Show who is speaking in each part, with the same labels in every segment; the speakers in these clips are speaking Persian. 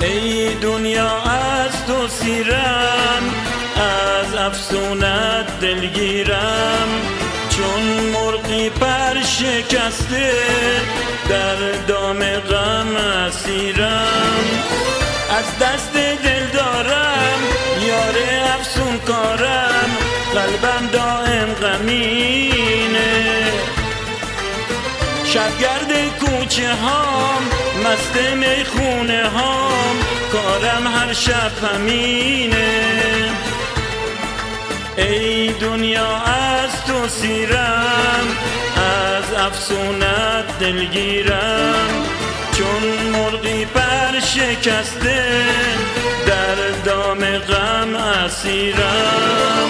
Speaker 1: ای دنیا از تو سیرم، از افسونت دلگیرم، چون مرغی پر شکسته در دام غم اسیرم. از دست دل دارم یار افسون کارم، قلبم دائم غمینه. شبگرد کوچه هام، مست میخونه هام، کارم هر شب همینه. ای دنیا از تو سیرم، از افسونت دلگیرم، چون مرغی پر شکسته در دام غم اسیرم.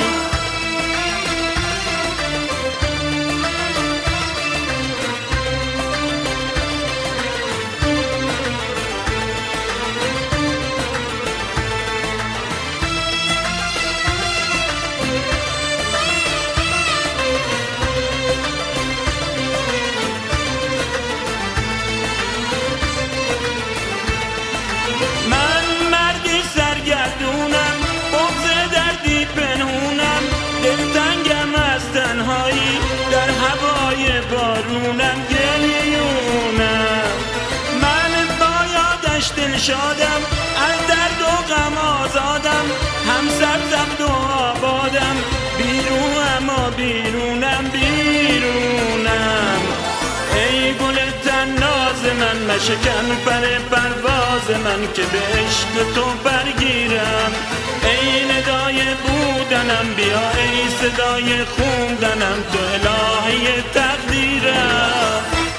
Speaker 1: در هوای بارونم گریونم، من با یادش دل شادم، از درد و غم آزادم، هم سرزبد و آبادم، بیرونم و بیرونم بیرونم. ای گل طناز من، مشکن پر پرواز من، که به عشق تو برگیرم. ای ندای بودنم بیا، ای صدای خوندنم، تو الهی تقدیرم.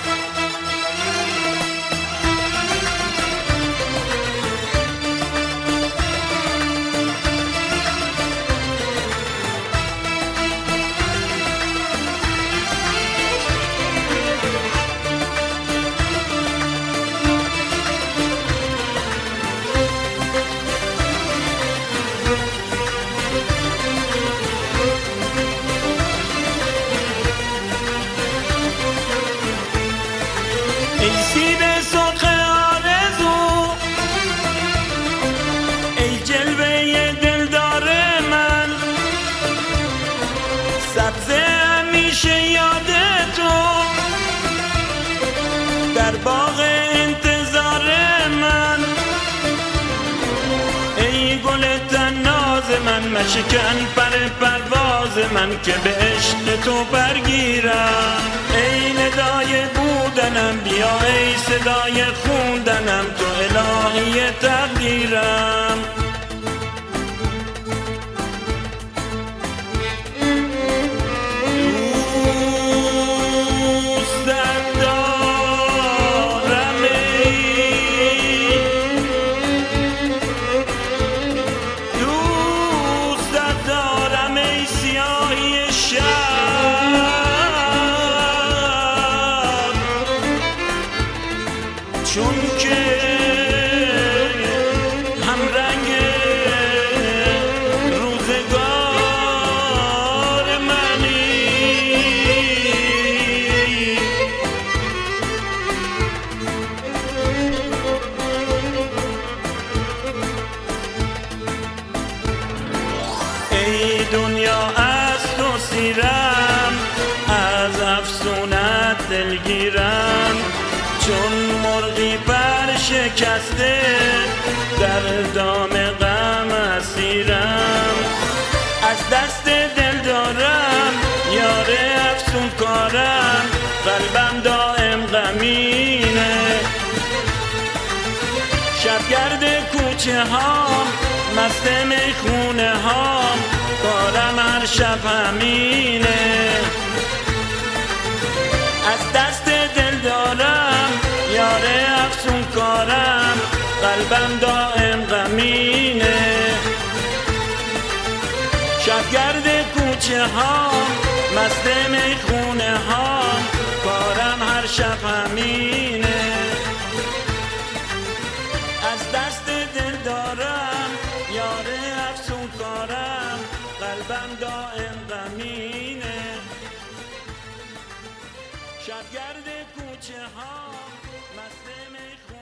Speaker 1: ای سیب سرخ آرزو، ای جلوه دلدار من، سبز همیشه یاد تو در باغ انتظار من. ای گل طناز من، مشکن پر پرواز من، که به عشق تو برگیرم. ای ندای بودنم بیا، ای صدای خوندنم، تو الهی تقدیرم. چون که هم رنگ روزگار منی، ای دنیا از تو سیرم، از افسونت دلگیرم، چون مرغی پر شکسته در دام غم اسیرم. از دست دل دارم یار افسون کارم، قلبم دائم غمینه. شبگرد کوچه هام، مست میخونه هام، کارم هر شب همینه. از دست دل دارم یار افسون کارم، قلبم دائم غمینه. شبگرد کوچه هام، مست میخونه هام، کارم هر شب همینه. از دست دل دارم یار افسون کارم، قلبم دائم غمینه. شبگرد کوچه ها، مست میخونه